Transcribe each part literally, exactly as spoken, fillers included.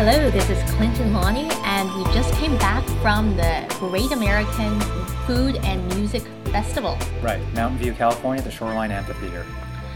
Hello, this is Clinton Lonnie, and we just came back from the Great American Food and Music Festival. Right, Mountain View, California, the Shoreline Amphitheater.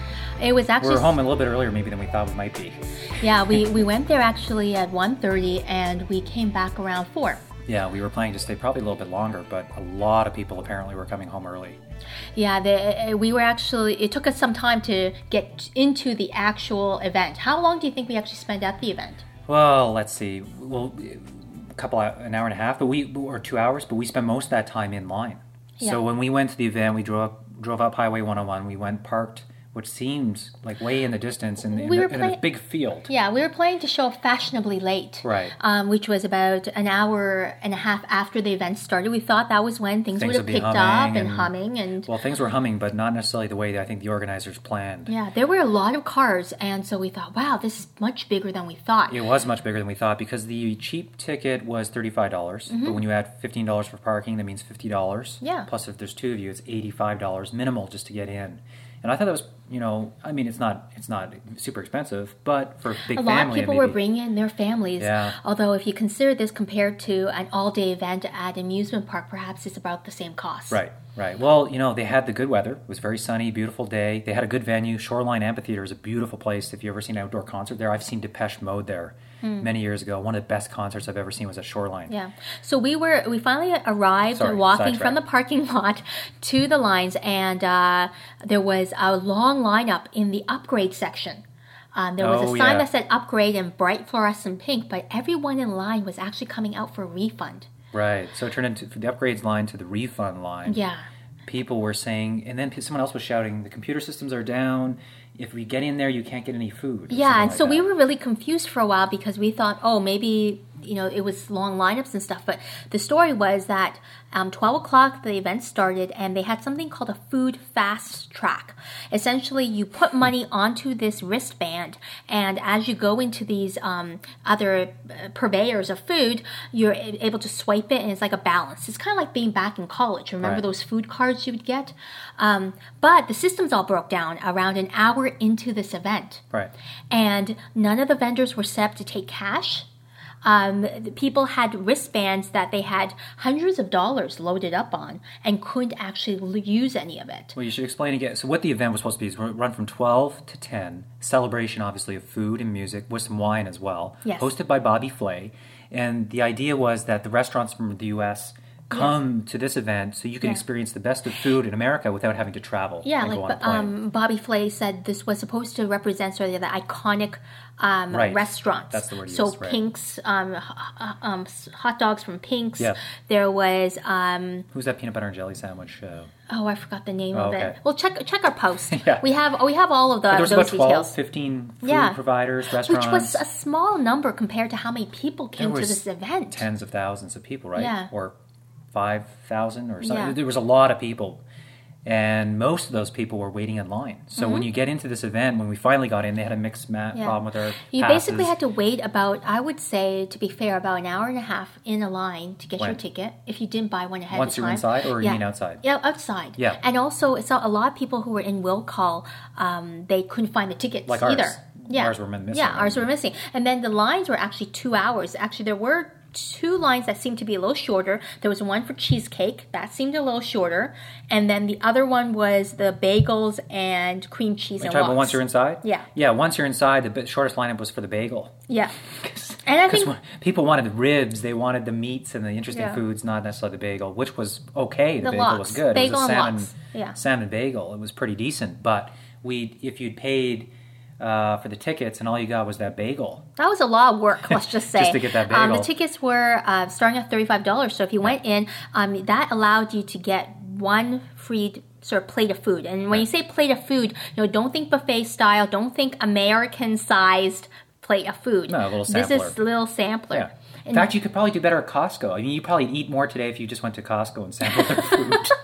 It was actually... We were home a little bit earlier maybe than we thought we might be. Yeah, we, we went there actually at one thirty, and we came back around four. Yeah, we were planning to stay probably a little bit longer, but a lot of people apparently were coming home early. Yeah, the, we were actually... It took us some time to get into the actual event. How long do you think we actually spent at the event? Well, let's see. Well, a couple, an hour and a half, but we or two hours, but we spent most of that time in line. Yeah. So when we went to the event, we drove up, drove up Highway one oh one. We went parked, which seemed like way in the distance in, in, we the, were in play- a big field. Yeah, we were planning to show up fashionably late. Right. Um, which was about an hour and a half after the event started. We thought that was when things, Things would have would be picked humming up and, and- humming. and Well, things were humming, but not necessarily the way that I think the organizers planned. Yeah, there were a lot of cars, and so we thought, wow, this is much bigger than we thought. It was much bigger than we thought because the cheap ticket was thirty-five dollars. Mm-hmm. But when you add fifteen dollars for parking, that means fifty dollars. Yeah. Plus, if there's two of you, it's eighty-five dollars minimal just to get in. And I thought that was, you know, I mean, it's not it's not super expensive, but for a big a family... lot of people maybe, were bringing in their families. Yeah. Although if you consider this compared to an all-day event at an amusement park, perhaps it's about the same cost. Right, right. Well, you know, they had the good weather. It was very sunny, beautiful day. They had a good venue. Shoreline Amphitheater is a beautiful place. If you've ever seen an outdoor concert there, I've seen Depeche Mode there hmm. many years ago. One of the best concerts I've ever seen was at Shoreline. Yeah. So we were we finally arrived Sorry, walking sidetrack. from the parking lot to the lines, and uh, there was a long lineup in the upgrade section. Um, there was Oh, a sign yeah. that said upgrade in bright fluorescent pink, but everyone in line was actually coming out for a refund. Right. So it turned into from the upgrades line to the refund line. Yeah. People were saying, and then someone else was shouting, the computer systems are down. If we get in there, you can't get any food. Yeah, and like so that. we were really confused for a while because we thought, oh, maybe, you know, it was long lineups and stuff. But the story was that um, twelve o'clock the event started, and they had something called a food fast track. Essentially, you put money onto this wristband, and as you go into these um, other uh, purveyors of food, you're able to swipe it, and it's like a balance. It's kind of like being back in college. Remember Right. those food cards you would get? Um, but the systems all broke down around an hour into this event. Right. And none of the vendors were set up to take cash. Um, the people had wristbands that they had hundreds of dollars loaded up on and couldn't actually l- use any of it. Well, you should explain again. So what the event was supposed to be is run from twelve to ten. Celebration, obviously, of food and music with some wine as well. Yes. Hosted by Bobby Flay. And the idea was that the restaurants from the U S come yes. to this event so you can yeah. experience the best of food in America without having to travel. Yeah, and like go on a but, plane. um, Bobby Flay said this was supposed to represent sort of the iconic um, Right. restaurants. That's the word he So used, right. Pink's, um, h- h- um, s- hot dogs from Pink's. Yeah. There was... Um, Who's that peanut butter and jelly sandwich show? oh, I forgot the name Oh, of okay. it. Well, check check our post. Yeah. We have we have all of the, But there was those about twelve, details. fifteen food Yeah. providers, restaurants. Which was a small number compared to how many people came There to was this event. Tens of thousands of people, right? Yeah. Or five thousand or something. Yeah. There was a lot of people. And most of those people were waiting in line. So Mm-hmm. when you get into this event, when we finally got in, they had a mixed ma- Yeah. problem with their You passes. basically had to wait about, I would say, to be fair, about an hour and a half in a line to get When? your ticket if you didn't buy one ahead Once of you're time. inside, or you yeah. mean outside? Yeah, outside. Yeah. And also, it's a a lot of people who were in will call, um, they couldn't find the tickets Like ours. either. Yeah. Ours were missing. Yeah, ours were missing. And then the lines were actually two hours. Actually, there were two lines that seemed to be a little shorter. There was one for cheesecake. That seemed a little shorter. And then the other one was the bagels and cream cheese Are you and talking about lox. once you're inside? Yeah. Yeah, once you're inside, the bit- shortest lineup was for the bagel. Yeah. And I Because think... people wanted the ribs, they wanted the meats and the interesting Yeah. foods, not necessarily the bagel, which was okay. The, The bagel lox. was good. Bagel it was a and salmon, lox. Yeah. salmon bagel. It was pretty decent. But we, if you'd paid uh, for the tickets and all you got was that bagel, That was a lot of work, let's just say. Just to get that Um, the bagel. tickets were uh, starting at thirty-five dollars. So if you went in, um, that allowed you to get one free sort of plate of food. And when you say plate of food, you know, don't think buffet style. Don't think American-sized plate of food. No, a little This sampler. is a little sampler. Yeah. In And- fact, you could probably do better at Costco. I mean, you probably eat more today if you just went to Costco and sampled their food.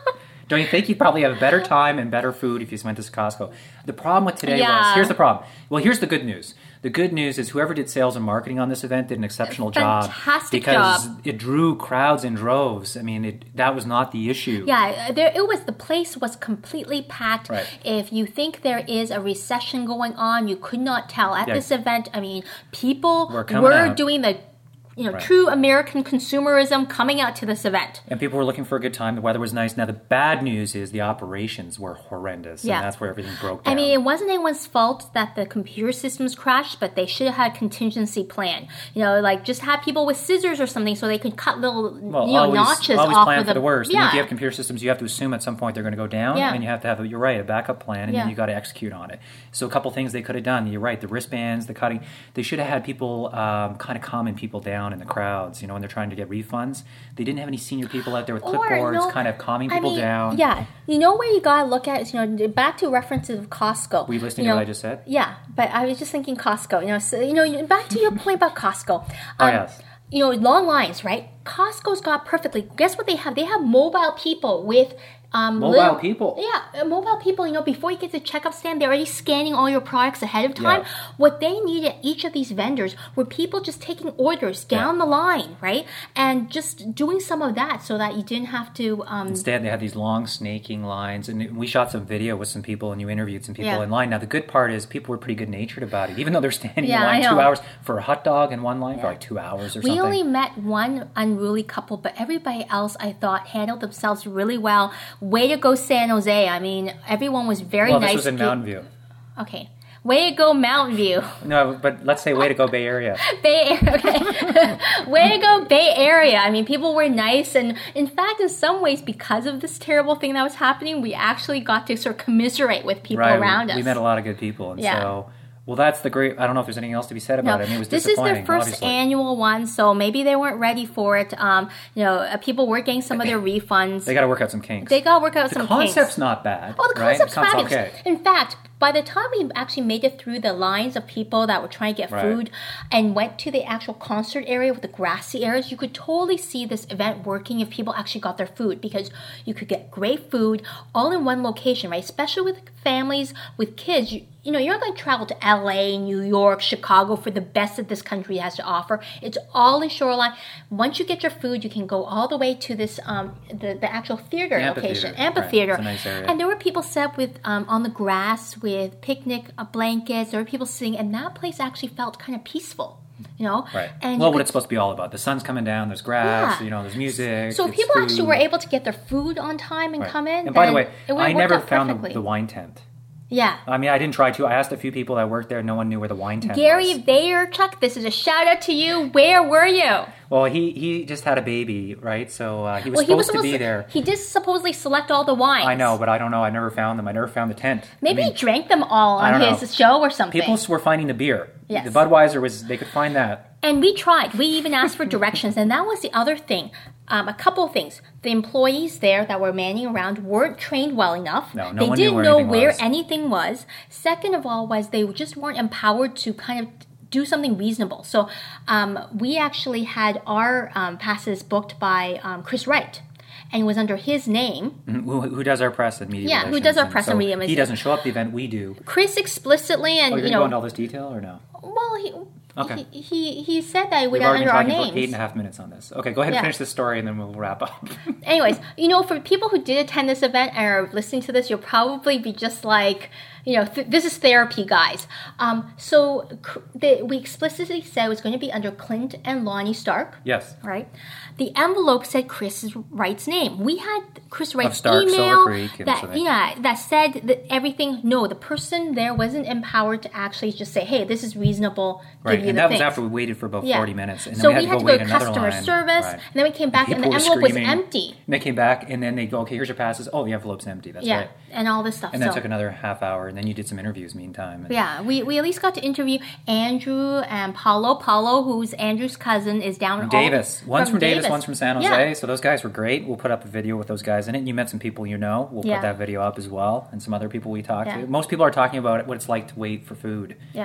Don't you think you'd probably have a better time and better food if you went to Costco? The problem with today Yeah. was, here's the problem. Well, here's the good news. The good news is whoever did sales and marketing on this event did an exceptional job. Fantastic because job. it drew crowds in droves. I mean, it, that was not the issue. Yeah, there it was. The place was completely packed. Right. If you think there is a recession going on, you could not tell. At Yeah. this event, I mean, people We're coming were out. doing the, you know, Right. true American consumerism coming out to this event. And people were looking for a good time. The weather was nice. Now, the bad news is the operations were horrendous. Yeah. And that's where everything broke down. I mean, it wasn't anyone's fault that the computer systems crashed, but they should have had a contingency plan. You know, like just have people with scissors or something so they could cut little, Well, you know, always, notches always off plan of for the, the worst. Yeah. And if you have computer systems, you have to assume at some point they're going to go down, Yeah. and you have to have, a, you're right, a backup plan, and Yeah. then you got to execute on it. So a couple things they could have done. You're right, the wristbands, the cutting. They should have had people um, kind of calming people down in the crowds. You know, when they're trying to get refunds, they didn't have any senior people out there with Or, clipboards, no, kind of calming I people mean, down. Yeah, you know where you gotta look at is, you know, back to references of Costco. Were you listening you know, to what I just said? Yeah, but I was just thinking Costco. You know, so, you know, back to your point about Costco. Oh, Um, yes. You know, long lines, right? Costco's got perfectly. Guess what they have? They have mobile people with. Um, Mobile little- people? Yeah, uh, mobile people, you know, before you get to the checkout stand, they're already scanning all your products ahead of time. Yeah. What they need at each of these vendors were people just taking orders down Yeah. the line, right? And just doing some of that so that you didn't have to... Um, Instead, they had these long snaking lines, and we shot some video with some people, and you interviewed some people Yeah. in line. Now, the good part is people were pretty good-natured about it, even though they're standing Yeah, in line I two know. hours for a hot dog in one line for Yeah. like two hours or We something. only met one unruly couple, but everybody else I thought handled themselves really well. Way to go, San Jose. I mean, everyone was very well, nice. this was in to- Mountain View. Okay. Way to go, Mountain View. No, but let's say way to go Bay Area. Bay Area. Okay. Way to go, Bay Area. I mean, people were nice. And in fact, in some ways, because of this terrible thing that was happening, we actually got to sort of commiserate with people right, around we, us. we met a lot of good people. And Yeah. so, well, that's the great, I don't know if there's anything else to be said about it. I mean, it was this is disappointing, their first obviously. annual one, so maybe they weren't ready for it. Um, you know, uh, people were getting some of their refunds. They got to work out some kinks. They got to work out the some concept's kinks. not bad. Oh, the right? concept's Sounds fabulous. okay. In fact, by the time we actually made it through the lines of people that were trying to get Right. food and went to the actual concert area with the grassy areas, you could totally see this event working if people actually got their food, because you could get great food all in one location, right? Especially with families, with kids. You, you know, you're not going to travel to L A, New York, Chicago for the best that this country has to offer. It's all in Shoreline. Once you get your food, you can go all the way to this, um, the, the actual theater The location, amphitheater. Right. amphitheater. It's a nice area. And there were people set up with um, on the grass with picnic uh, blankets. There were people sitting, and that place actually felt kind of peaceful, you know. Right. And well, you what could- it's supposed to be all about. The sun's coming down, there's grass, Yeah. you know, there's music. so it's people food. actually were able to get their food on time and Right. come in. And by the then way, it I worked never out found the, perfectly. the wine tent. Yeah. I mean, I didn't try to. I asked a few people that worked there. No one knew where the wine tent Gary was. Vaynerchuk, this is a shout out to you. Where were you? Well, he, he just had a baby, right? So uh, he was Well, supposed to be there. He did supposedly select all the wines. I know, but I don't know. I never found them. I never found the tent. Maybe I mean, he drank them all I on don't his know. show or something. people were finding the beer. Yes. The Budweiser was, they could find that. And we tried. We even asked for directions. And that was the other thing. Um, a couple of things. The employees there that were manning around weren't trained well enough. No, no they one knew didn't where know anything where was. anything was. Second of all was they just weren't empowered to kind of do something reasonable. So um, we actually had our um, passes booked by um, Chris Wright. And it was under his name. Who, who does our press and media Yeah, who relations, does our and press so and media He relations. doesn't show up at the event, we do. Chris explicitly and, Oh, you're you going to go know... into all this detail or no? Well, he, Okay. he, he, he said that it would We've already under been our talking names. for eight and a half minutes on this. Okay, go ahead and Yeah. finish this story and then we'll wrap up. Anyways, you know, for people who did attend this event and are listening to this, you'll probably be just like, you know, th- this is therapy, guys. Um, so cr- the, we explicitly said it was going to be under Clint and Lonnie Stark. Yes. Right? The envelope said Chris Wright's name. We had Chris Wright's Stark, Silver email Creek, and that, so they- yeah, that said that everything. No, the person there wasn't empowered to actually just say, hey, this is reasonable. Right, Give you and the that things. was after we waited for about Yeah. forty minutes. And then so we had to go wait to another customer line. service, Right. and then we came back, and the People were envelope was screaming. empty. And they came back, and then they go, okay, here's your passes. Oh, the envelope's empty. That's Yeah, right. and all this stuff. And then so. it took another half hour, and then you did some interviews meantime. And Yeah, we, we at least got to interview Andrew and Paulo. Paulo, who's Andrew's cousin, is down From all- Davis. One's from, Davis, one's from San Jose. Yeah. So those guys were great. We'll put up a video with those guys in it. And you met some people you know. We'll Yeah. put that video up as well. And some other people we talked Yeah. to. Most people are talking about what it's like to wait for food. Yeah.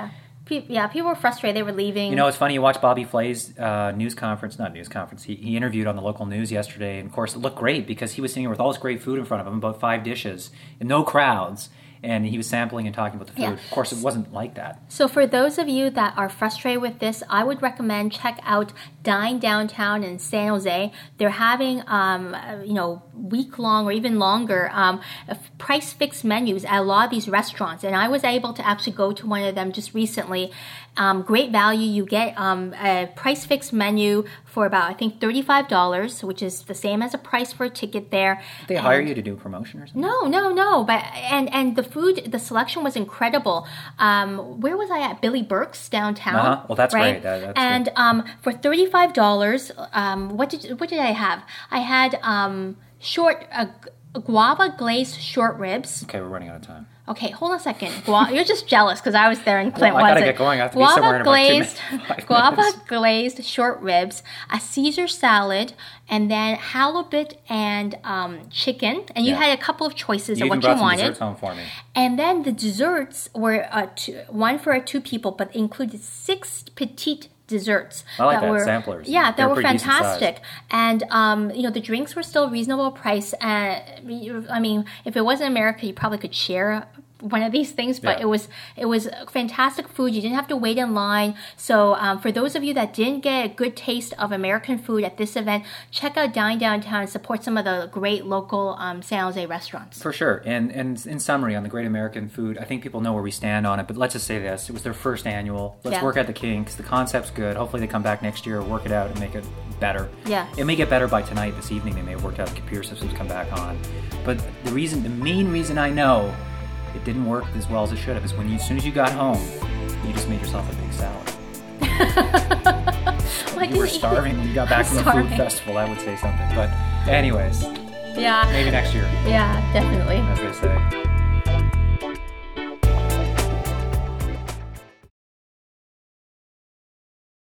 Pe- yeah, people were frustrated. They were leaving. You know, it's funny. You watch Bobby Flay's uh, news conference, not news conference. He, he interviewed on the local news yesterday, and of course, it looked great because he was sitting here with all this great food in front of him, about five dishes, and no crowds. And he was sampling and talking about the food. Yeah. Of course, it wasn't like that. So for those of you that are frustrated with this, I would recommend check out Dine Downtown in San Jose. They're having, um, you know, week-long or even longer um, price fixed menus at a lot of these restaurants. And I was able to actually go to one of them just recently. Um, great value. You get um, a price fixed menu for about, I think, thirty-five dollars, which is the same as a price for a ticket there. Did they and hire you to do a promotion or something? No, no, no. But and and the food, the selection was incredible. Um, where was I at? Billy Burke's downtown. Uh-huh. Well, that's right. great. That, that's and good. um, for thirty-five dollars, um, what did what did I have? I had um, short uh, guava glazed short ribs. Okay, we're running out of time. Okay, hold on a second. Gua- You're just jealous because I was there and Clint Well, I gotta wasn't. get going. I have to be somewhere in about two glazed, minutes, five guava minutes. glazed short ribs, a Caesar salad, and then halibut and um, chicken. And you Yeah. had a couple of choices You of even what brought you some wanted. desserts home for me. And then the desserts were uh, two, one for two people, but included six petite desserts. I like that, were samplers. Yeah, They're that were pretty decent fantastic. And um, you know, the drinks were still reasonable price. Uh, I mean, if it wasn't America, you probably could share one of these things, but Yeah. it was it was fantastic food. You didn't have to wait in line. So um, for those of you that didn't get a good taste of American food at this event, check out Dine Downtown and support some of the great local um, San Jose restaurants. For sure. And and in summary, on the Great American Food, I think people know where we stand on it. But let's just say this. It was their first annual. Let's Yeah. work out the kinks. The concept's good. Hopefully they come back next year, work it out, and make it better. Yeah. It may get better by tonight, this evening. They may have worked out the computer systems, come back on. But the reason, the main reason I know it didn't work as well as it should have is when you, as soon as you got home, you just made yourself a big salad. Like You were an- starving when you got back from the Starving. food festival, I would say something. But anyways, Yeah. maybe next year, Yeah, definitely. as they say.